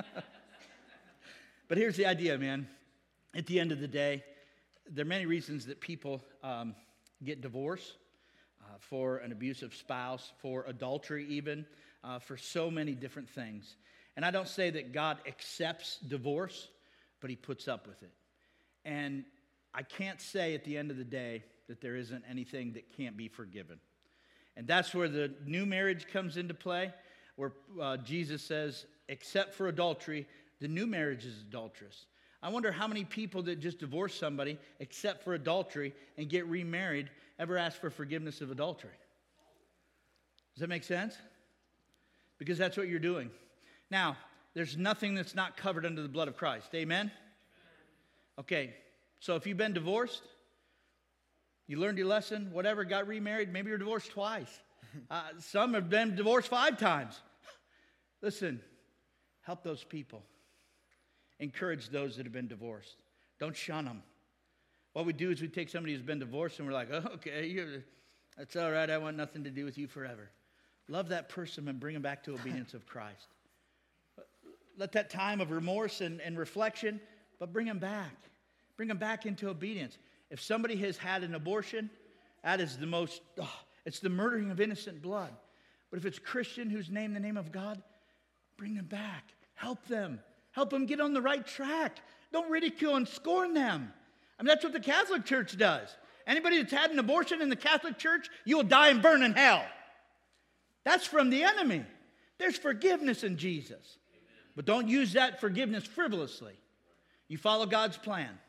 But here's the idea, man. At the end of the day, there are many reasons that people um, get divorced. Uh, for an abusive spouse, for adultery even, uh, for so many different things. And I don't say that God accepts divorce, but he puts up with it. And I can't say at the end of the day that there isn't anything that can't be forgiven. And that's where the new marriage comes into play, where uh, Jesus says, except for adultery, the new marriage is adulterous. I wonder how many people that just divorce somebody, except for adultery, and get remarried, ever ask for forgiveness of adultery. Does that make sense? Because that's what you're doing. Now, there's nothing that's not covered under the blood of Christ. Amen? Okay, so if you've been divorced, you learned your lesson, whatever, got remarried, maybe you're divorced twice. Uh, some have been divorced five times. Listen, help those people. Encourage those that have been divorced. Don't shun them. What we do is we take somebody who's been divorced and we're like, oh, okay, you're, that's all right. I want nothing to do with you forever. Love that person and bring them back to obedience of Christ. Let that time of remorse and, and reflection, but bring them back. Bring them back into obedience. If somebody has had an abortion, that is the most, oh, it's the murdering of innocent blood. But if it's a Christian who's named the name of God, bring them back. Help them. Help them get on the right track. Don't ridicule and scorn them. I mean, that's what the Catholic Church does. Anybody that's had an abortion in the Catholic Church, you'll die and burn in hell. That's from the enemy. There's forgiveness in Jesus. But don't use that forgiveness frivolously. You follow God's plan.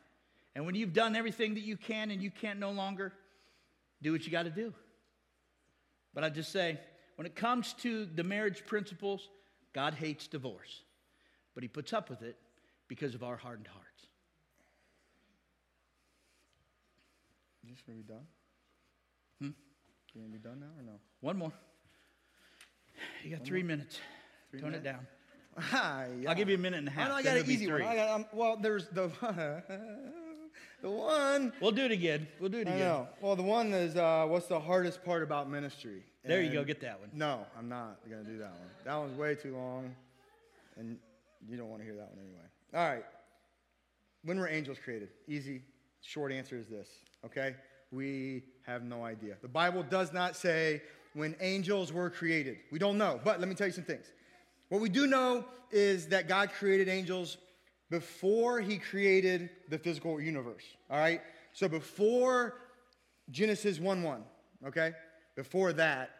And when you've done everything that you can and you can't no longer, do what you got to do. But I just say, when it comes to the marriage principles, God hates divorce. But he puts up with it because of our hardened hearts. You just gonna be done? Hmm? You gonna be done now or no? One more. You got One three more? minutes. Three Tone minutes? it down. Ah, yeah. I'll give you a minute and a half. Oh, no, I then got an it'll be easy one. three. I got, um, well, there's the the one. We'll do it again. We'll do it I again. know. Well, the one is uh, what's the hardest part about ministry? There you And go. Get that one. No, I'm not gonna do that one. That one's way too long, and you don't want to hear that one anyway. All right. When were angels created? Easy, short answer is this. Okay, we have no idea. The Bible does not say when angels were created. We don't know. But let me tell you some things. What we do know is that God created angels before he created the physical universe, all right? So before Genesis one one, okay? Before that,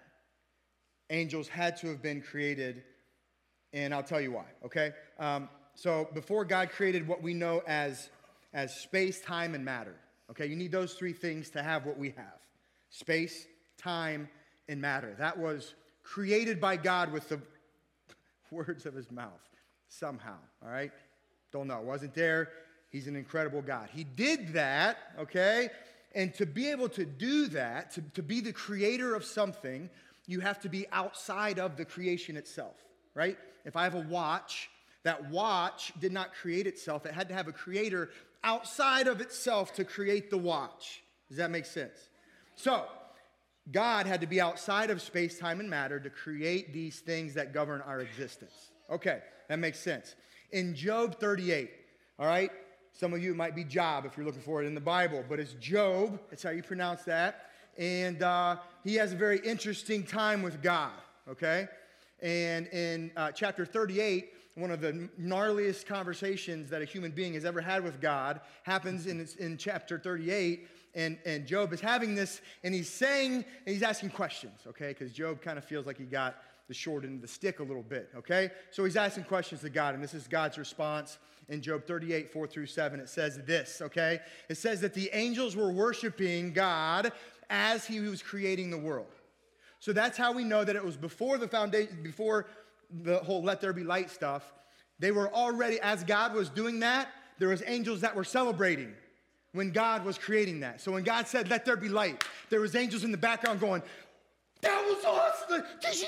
angels had to have been created, and I'll tell you why, okay? Um, so before God created what we know as, as space, time, and matter, okay? You need those three things to have what we have. Space, time, and matter. That was created by God with the words of his mouth, somehow, all right? Don't know, wasn't there. He's an incredible God. He did that, okay? And to be able to do that, to, to be the creator of something, you have to be outside of the creation itself, right? If I have a watch, that watch did not create itself. It had to have a creator outside of itself to create the watch. Does that make sense? So, God had to be outside of space, time, and matter to create these things that govern our existence. Okay, that makes sense. In Job thirty-eight, all right? Some of you, it might be Job if you're looking for it in the Bible, but it's Job. That's how you pronounce that. And uh, he has a very interesting time with God, okay? And in uh, chapter thirty-eight, one of the gnarliest conversations that a human being has ever had with God happens in, in chapter thirty-eight. And, and Job is having this, and he's saying, and he's asking questions, okay? Because Job kind of feels like he got the short end of the stick a little bit, okay? So he's asking questions to God, and this is God's response in Job thirty-eight, four through seven. It says this, okay? It says that the angels were worshiping God as he was creating the world. So that's how we know that it was before the foundation, before the whole let there be light stuff. They were already, as God was doing that, there was angels that were celebrating when God was creating that. So when God said, let there be light, there was angels in the background going, that was awesome.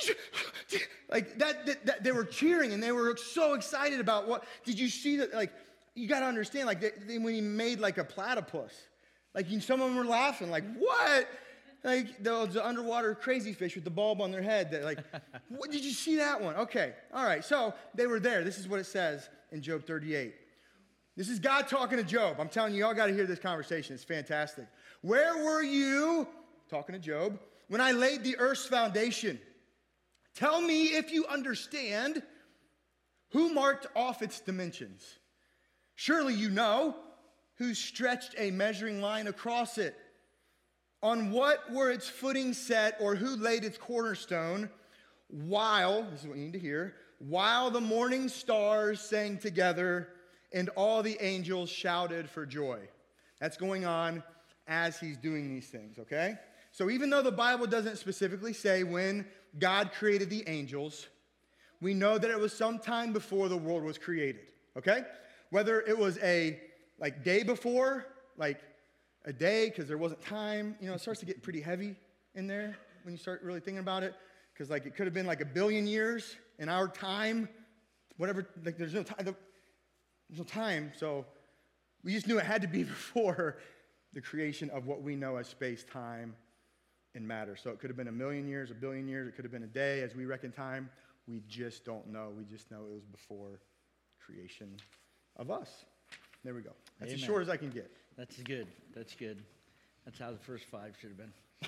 Like that, that, that they were cheering and they were so excited about what, did you see that? Like, you got to understand, like they, they, when he made like a platypus, like some of them were laughing, like, what? Like the, the underwater crazy fish with the bulb on their head. That like, what, did you see that one? Okay, all right. So they were there. This is what it says in Job thirty-eight. This is God talking to Job. I'm telling you, y'all got to hear this conversation. It's fantastic. Where were you, talking to Job, when I laid the earth's foundation? Tell me if you understand who marked off its dimensions. Surely you know who stretched a measuring line across it. On what were its footings set, or who laid its cornerstone, while, this is what you need to hear, while the morning stars sang together and all the angels shouted for joy. That's going on as he's doing these things, okay? So even though the Bible doesn't specifically say when God created the angels, we know that it was sometime before the world was created, okay? Whether it was a like day before, like a day because there wasn't time, you know, it starts to get pretty heavy in there when you start really thinking about it, because like it could have been like a billion years in our time, whatever, like there's no time. There's no time, so we just knew it had to be before the creation of what we know as space, time, and matter. So it could have been a million years, a billion years. It could have been a day as we reckon time. We just don't know. We just know it was before creation of us. There we go. That's Amen. As short as I can get. That's good. That's good. That's how the first five should have been.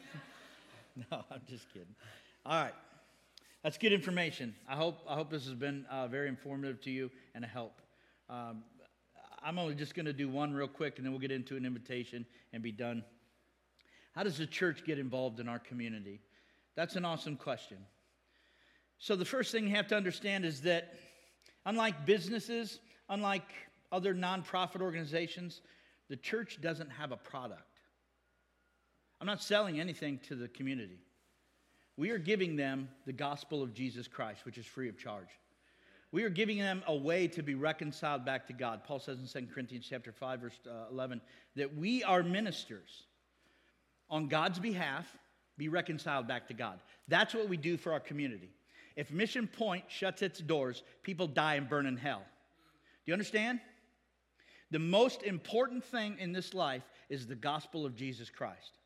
No, I'm just kidding. All right. That's good information. I hope, I hope this has been uh, very informative to you and a help. Um, I'm only just going to do one real quick, and then we'll get into an invitation and be done. How does the church get involved in our community? That's an awesome question. So the first thing you have to understand is that unlike businesses, unlike other nonprofit organizations, The church doesn't have a product. I'm not selling anything to the community. We are giving them the gospel of Jesus Christ, which is free of charge. We are giving them a way to be reconciled back to God. Paul says in Second Corinthians chapter five, verse eleven, that we are ministers on God's behalf, be reconciled back to God. That's what we do for our community. If Mission Point shuts its doors, people die and burn in hell. Do you understand? The most important thing in this life is the gospel of Jesus Christ.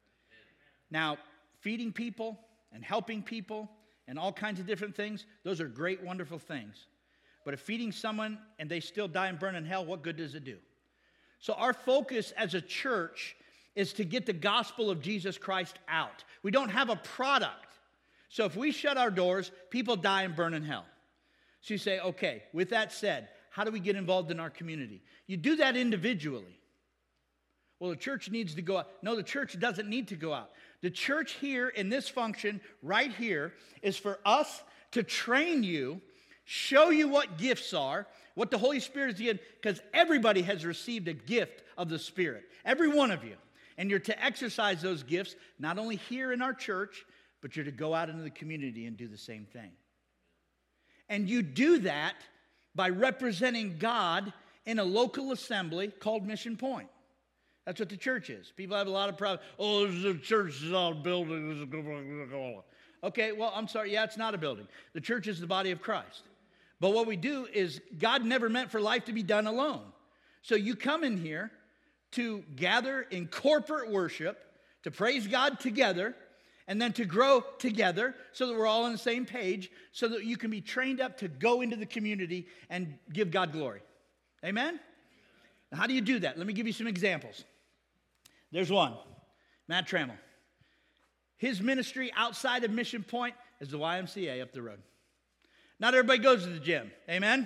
Now, feeding people and helping people and all kinds of different things, those are great, wonderful things. But if feeding someone and they still die and burn in hell, what good does it do? So our focus as a church is to get the gospel of Jesus Christ out. We don't have a product. So if we shut our doors, people die and burn in hell. So you say, okay, with that said, how do we get involved in our community? You do that individually. Well, the church needs to go out. No, the church doesn't need to go out. The church here in this function right here is for us to train you, show you what gifts are, what the Holy Spirit is given, because everybody has received a gift of the Spirit, every one of you. And you're to exercise those gifts not only here in our church, but you're to go out into the community and do the same thing. And you do that by representing God in a local assembly called Mission Point. That's what the church is. People have a lot of problems. Oh, the church is not a building. Okay, well, I'm sorry. Yeah, it's not a building. The church is the body of Christ. But what we do is God never meant for life to be done alone. So you come in here to gather in corporate worship, to praise God together, and then to grow together so that we're all on the same page, so that you can be trained up to go into the community and give God glory. Amen? Now, how do you do that? Let me give you some examples. There's one, Matt Trammell. His ministry outside of Mission Point is the Y M C A up the road. Not everybody goes to the gym. Amen?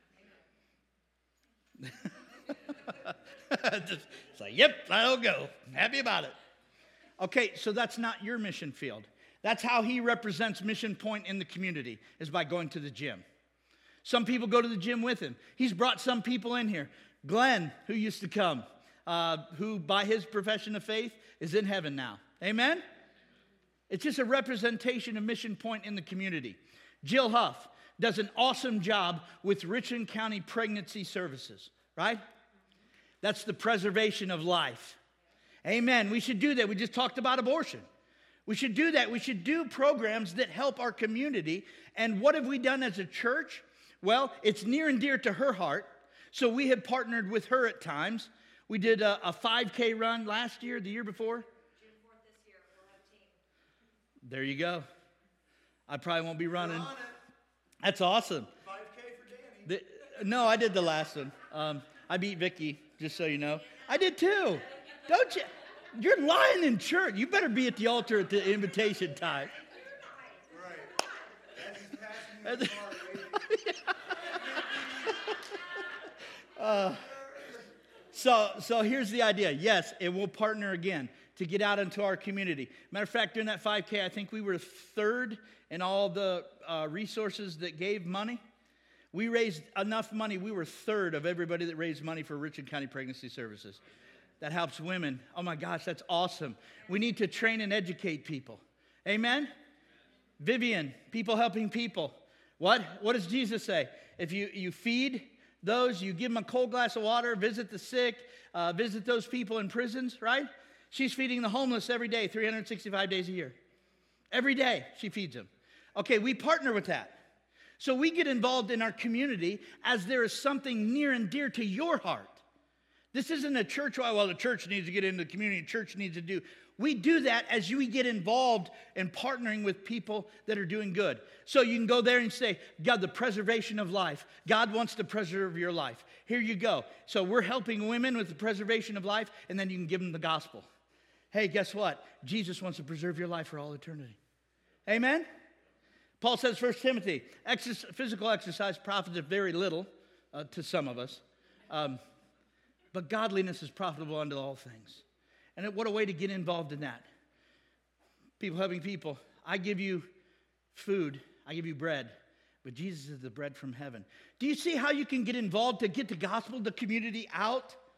Just, it's like, yep, I'll go. I'm happy about it. Okay, so that's not your mission field. That's how he represents Mission Point in the community, is by going to the gym. Some people go to the gym with him. He's brought some people in here. Glenn, who used to come, uh, who by his profession of faith is in heaven now. Amen? It's just a representation of Mission Point in the community. Jill Huff does an awesome job with Richland County Pregnancy Services, right? That's the preservation of life. Amen. We should do that. We just talked about abortion. We should do that. We should do programs that help our community. And what have we done as a church? Well, it's near and dear to her heart. So we have partnered with her at times. We did a, a five K run last year, the year before. June fourth this year, we'll have a team. There you go. I probably won't be running. We're on it. That's awesome. five K for Danny. The, no, I did the last one. Um, I beat Vicky, just so you know. I did too. Don't you? You're lying in church. You better be at the altar at the invitation time. Right. And he's passing you the bar, uh, so, so here's the idea. Yes, it will partner again to get out into our community. Matter of fact, during that five K, I think we were third in all the uh, resources that gave money. We raised enough money. We were third of everybody that raised money for Richland County Pregnancy Services. That helps women. Oh my gosh, that's awesome. We need to train and educate people. Amen? Vivian, people helping people. What? What does Jesus say? If you, you feed those, you give them a cold glass of water, visit the sick, uh, visit those people in prisons, right? She's feeding the homeless every day, three hundred sixty-five days a year. Every day she feeds them. Okay, we partner with that. So we get involved in our community as there is something near and dear to your heart. This isn't a church, well, the church needs to get into the community, the church needs to do. We do that as you get involved in partnering with people that are doing good. So you can go there and say, God, the preservation of life. God wants to preserve your life. Here you go. So we're helping women with the preservation of life, and then you can give them the gospel. Hey, guess what? Jesus wants to preserve your life for all eternity. Amen? Paul says, First Timothy, exercise, physical exercise profiteth very little uh, to some of us. Um, But godliness is profitable unto all things. And what a way to get involved in that. People helping people. I give you food. I give you bread. But Jesus is the bread from heaven. Do you see how you can get involved to get the gospel, the community out?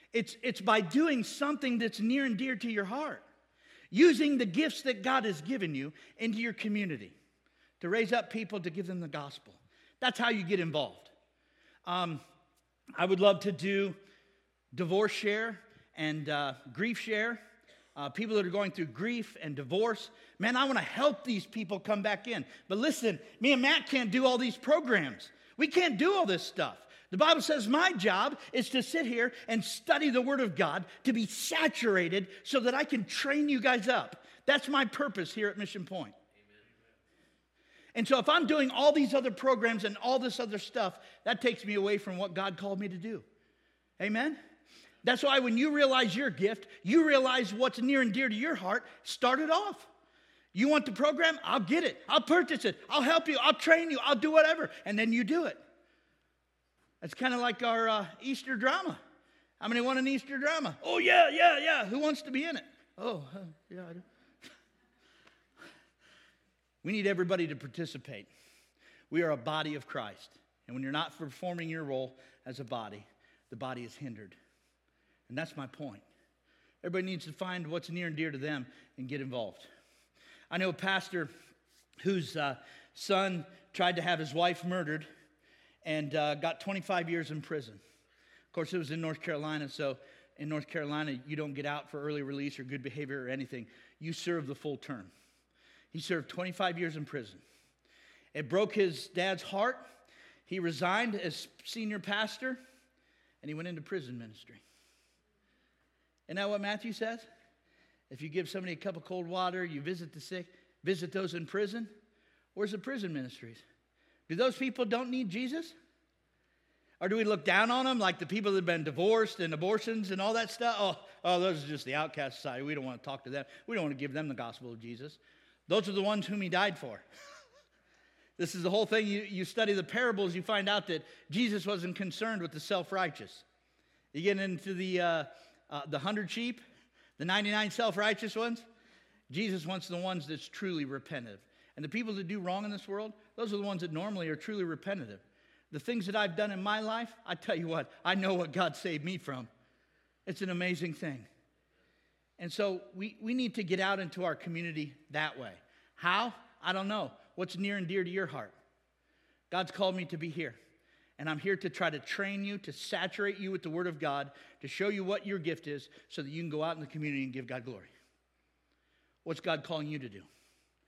It's, it's by doing something that's near and dear to your heart. Using the gifts that God has given you into your community to raise up people to give them the gospel. That's how you get involved. Um, I would love to do divorce share and uh, grief share. Uh, people that are going through grief and divorce. Man, I want to help these people come back in. But listen, me and Matt can't do all these programs. We can't do all this stuff. The Bible says my job is to sit here and study the Word of God, to be saturated so that I can train you guys up. That's my purpose here at Mission Point. Amen. And so if I'm doing all these other programs and all this other stuff, that takes me away from what God called me to do. Amen? That's why when you realize your gift, you realize what's near and dear to your heart, start it off. You want the program? I'll get it. I'll purchase it. I'll help you. I'll train you. I'll do whatever. And then you do it. It's kind of like our uh, Easter drama. How many want an Easter drama? Oh, yeah, yeah, yeah. Who wants to be in it? Oh, uh, yeah, I do. We need everybody to participate. We are a body of Christ. And when you're not performing your role as a body, the body is hindered. And that's my point. Everybody needs to find what's near and dear to them and get involved. I know a pastor whose uh, son tried to have his wife murdered and uh, got twenty-five years in prison. Of course, it was in North Carolina, so in North Carolina, you don't get out for early release or good behavior or anything. You serve the full term. He served twenty-five years in prison. It broke his dad's heart. He resigned as senior pastor, and he went into prison ministry. Isn't that what Matthew says? If you give somebody a cup of cold water, you visit the sick, visit those in prison. Where's the prison ministries? Do those people don't need Jesus? Or do we look down on them like the people that have been divorced and abortions and all that stuff? Oh, oh, those are just the outcast society. We don't want to talk to them. We don't want to give them the gospel of Jesus. Those are the ones whom he died for. This is the whole thing. You, you study the parables, you find out that Jesus wasn't concerned with the self-righteous. You get into the, uh, uh, the hundred sheep, the ninety-nine self-righteous ones. Jesus wants the ones that's truly repentant. And the people that do wrong in this world, those are the ones that normally are truly repentant. The things that I've done in my life, I tell you what, I know what God saved me from. It's an amazing thing. And so we, we need to get out into our community that way. How? I don't know. What's near and dear to your heart? God's called me to be here. And I'm here to try to train you, to saturate you with the Word of God, to show you what your gift is so that you can go out in the community and give God glory. What's God calling you to do?